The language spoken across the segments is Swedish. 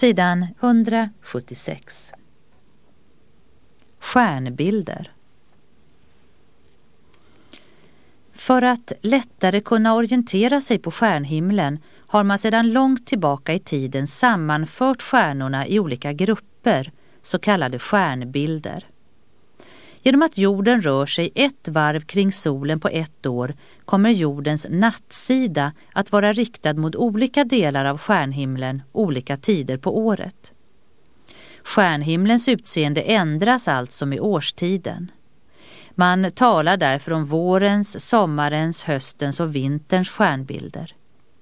Sidan 176. Stjärnbilder. För att lättare kunna orientera sig på stjärnhimlen har man sedan långt tillbaka i tiden sammanfört stjärnorna i olika grupper, så kallade stjärnbilder. Genom att jorden rör sig ett varv kring solen på ett år kommer jordens nattsida att vara riktad mot olika delar av stjärnhimlen olika tider på året. Stjärnhimlens utseende ändras alltså med årstiden. Man talar därför om vårens, sommarens, höstens och vinterns stjärnbilder.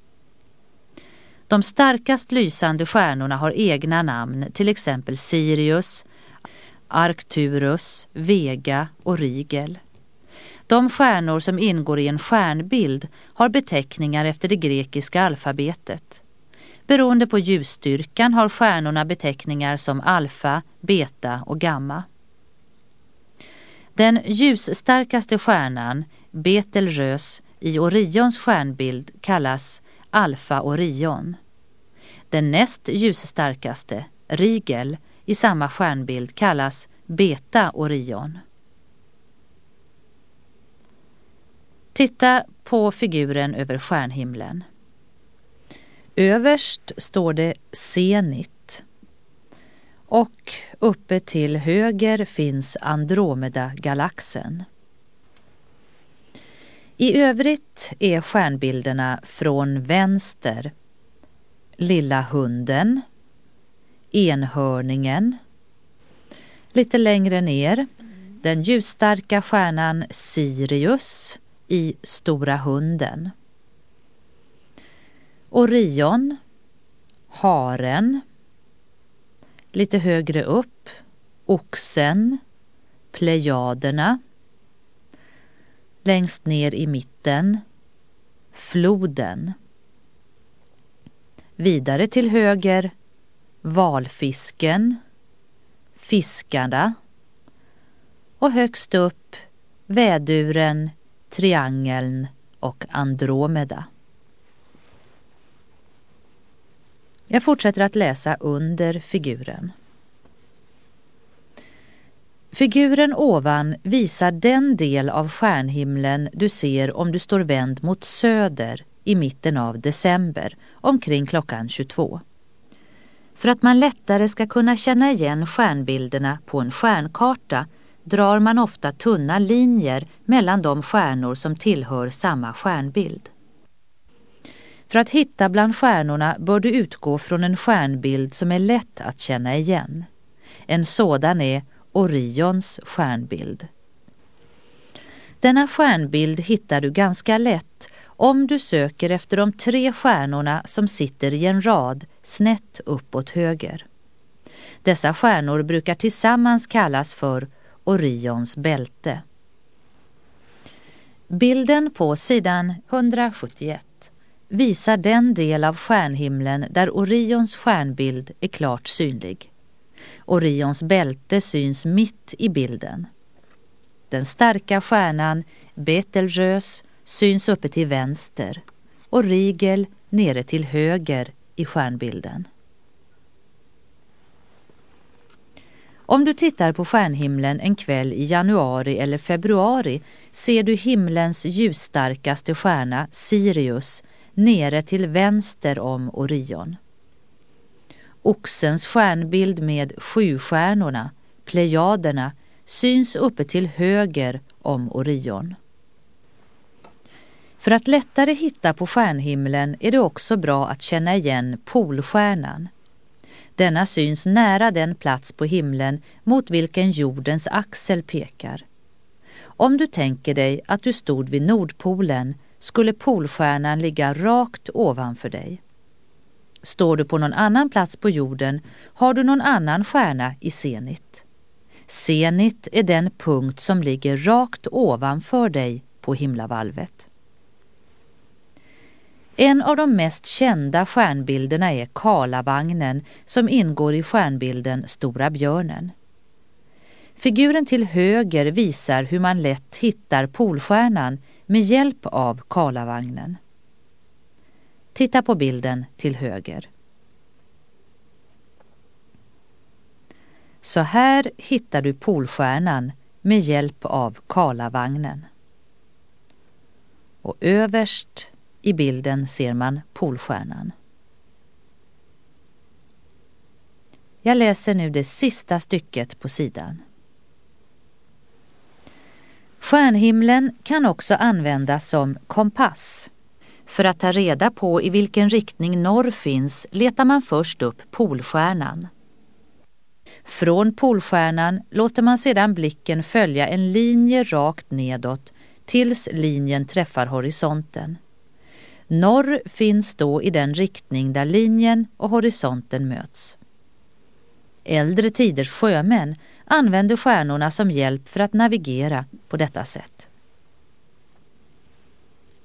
De starkast lysande stjärnorna har egna namn, till exempel Sirius, Arcturus, Vega och Rigel. De stjärnor som ingår i en stjärnbild har beteckningar efter det grekiska alfabetet. Beroende på ljusstyrkan har stjärnorna beteckningar som alfa, beta och gamma. Den ljusstarkaste stjärnan, Betelgeuse, i Orions stjärnbild kallas Alfa Orion. Den näst ljusstarkaste, Rigel, i samma stjärnbild kallas Beta Orion. Titta på figuren över stjärnhimlen. Överst står det Zenit. Och uppe till höger finns Andromeda-galaxen. I övrigt är stjärnbilderna från vänster Lilla hunden, Enhörningen. Lite längre ner den ljusstarka stjärnan Sirius i Stora hunden. Orion, Haren. Lite högre upp Oxen, Plejaderna. Längst ner i mitten Floden. Vidare till höger Valfisken, Fiskarna. Och högst upp Väduren, Triangeln och Andromeda. Jag fortsätter att läsa under figuren. Figuren ovan visar den del av stjärnhimlen du ser om du står vänd mot söder i mitten av december, omkring klockan 22. För att man lättare ska kunna känna igen stjärnbilderna på en stjärnkarta drar man ofta tunna linjer mellan de stjärnor som tillhör samma stjärnbild. För att hitta bland stjärnorna bör du utgå från en stjärnbild som är lätt att känna igen. En sådan är Orions stjärnbild. Denna stjärnbild hittar du ganska lätt om du söker efter de 3 stjärnorna som sitter i en rad snett uppåt höger. Dessa stjärnor brukar tillsammans kallas för Orions bälte. Bilden på sidan 171 visar den del av stjärnhimlen där Orions stjärnbild är klart synlig. Orions bälte syns mitt i bilden. Den starka stjärnan Betelgeuse syns uppe till vänster och Rigel nere till höger i stjärnbilden. Om du tittar på stjärnhimlen en kväll i januari eller februari ser du himlens ljusstarkaste stjärna Sirius nere till vänster om Orion. Oxens stjärnbild med 7 stjärnorna, Plejaderna, syns uppe till höger om Orion. För att lättare hitta på stjärnhimlen är det också bra att känna igen Polstjärnan. Denna syns nära den plats på himlen mot vilken jordens axel pekar. Om du tänker dig att du stod vid Nordpolen skulle Polstjärnan ligga rakt ovanför dig. Står du på någon annan plats på jorden har du någon annan stjärna i zenit. Zenit är den punkt som ligger rakt ovanför dig på himlavalvet. En av de mest kända stjärnbilderna är Karlavagnen som ingår i stjärnbilden Stora björnen. Figuren till höger visar hur man lätt hittar Polstjärnan med hjälp av Karlavagnen. Titta på bilden till höger. Så här hittar du Polstjärnan med hjälp av Karlavagnen. Och överst i bilden ser man Polstjärnan. Jag läser nu det sista stycket på sidan. Stjärnhimlen kan också användas som kompass. För att ta reda på i vilken riktning norr finns letar man först upp Polstjärnan. Från Polstjärnan låter man sedan blicken följa en linje rakt nedåt tills linjen träffar horisonten. Norr finns då i den riktning där linjen och horisonten möts. Äldre tiders sjömän använde stjärnorna som hjälp för att navigera på detta sätt.